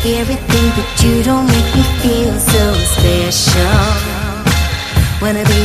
everything, but you don't make me feel so special. Wanna be